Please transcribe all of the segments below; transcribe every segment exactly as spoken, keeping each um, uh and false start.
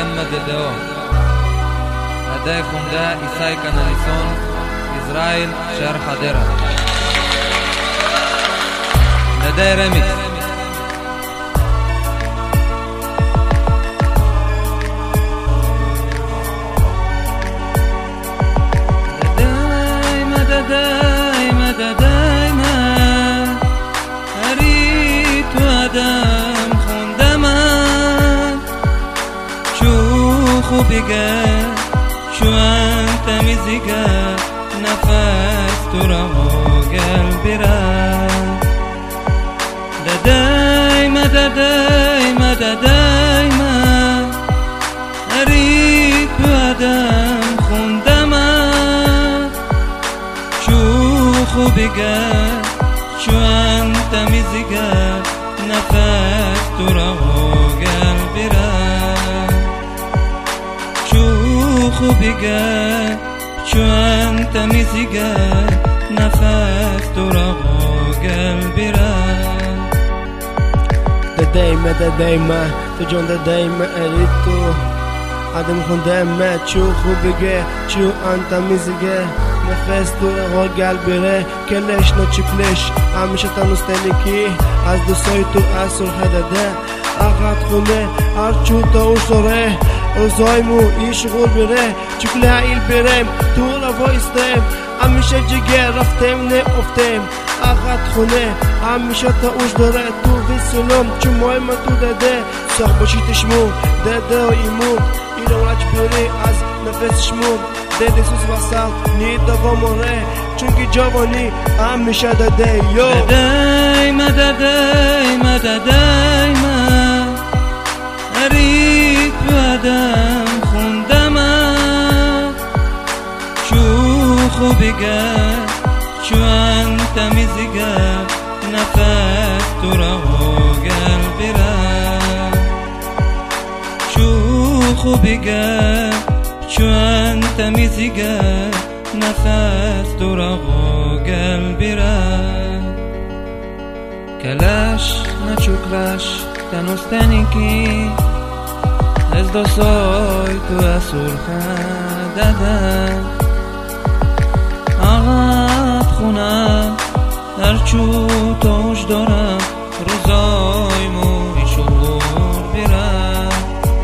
ימא דדאו עדי חונדה איסאי קנליסון ישראל שער חדרה דדי רמיקס دايما دايما أريد وأدم خندما شوخو بقى شو أنت مزيقا نفس ترمو قلبي را دا دايما دا دايما دا دايما أريد وأدم خندما شو بقى شو أنت مزيقا نفس ترمو قلبي را شو بقى شو أنت مزيقا نفس ترمو قلبي را دا دايما دا دايما تجون دا دايما أريدو عدم خندما شو بقى شو أنت مزيقا نفس تو رو قلبی ره کلش نو چکلش همیشه تنوستنی کی از دوستای تو اصول حدده اقد خونه هرچو تا او سره روزایمو ای شغل بره چکله ایل برم تو رو وایستم همیشه جگر رفتم نه افتم اقد خونه همیشه تا اوش داره تو ویسونم چون مای من تو داده ساخ باشی تشمو داده ایمون ایران رچ بری از نفسشمون دل سوز واسم نید دوامره چونکی جوانی همیشه داده یو دایما دایما دایما ارید بودم خوندما شو خوبیگه شو انت میزیگه نفس تو رو قلبی را شو خوبیگه شو أنت مزيقا نفس ترغو قلبي را كلاش نشوكلاش تنوستنيكي از دو سوي تو أسول خدادا آغاد خونه هرچو توش دارم روزای مو ایشور بیرم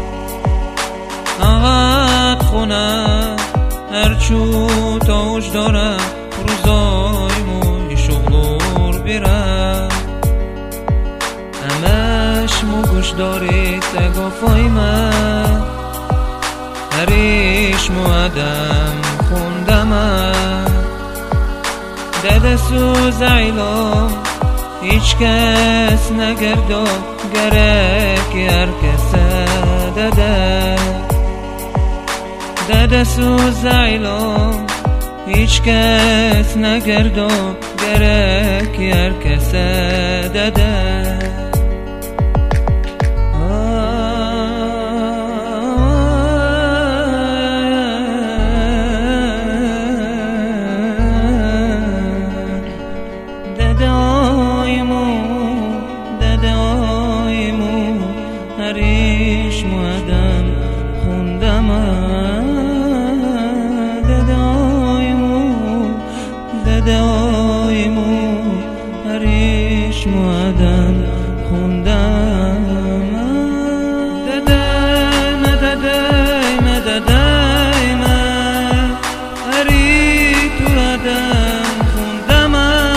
آغاد خونه هرچو توش دارم روزای مو ایشور بیرم همش مو گوش داری تگافای من هریش مو آدم خوندم داده سوز عیلام هیچ کس نگردو گرکی هر کس داده داده سوز عیلام هیچ کس نگردو گرکی هر کس داده هریش مودم خوندم ددایمو ددایمو هریش مودم خوندم ددایم ددایم ددایم هری تو آدم خوندم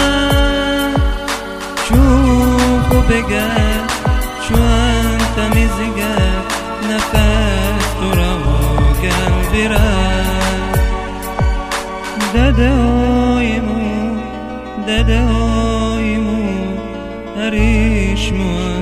چون خوبگه چون تمیزگه نفس تو رو قلبی را ددایمو ددایمو هریش مو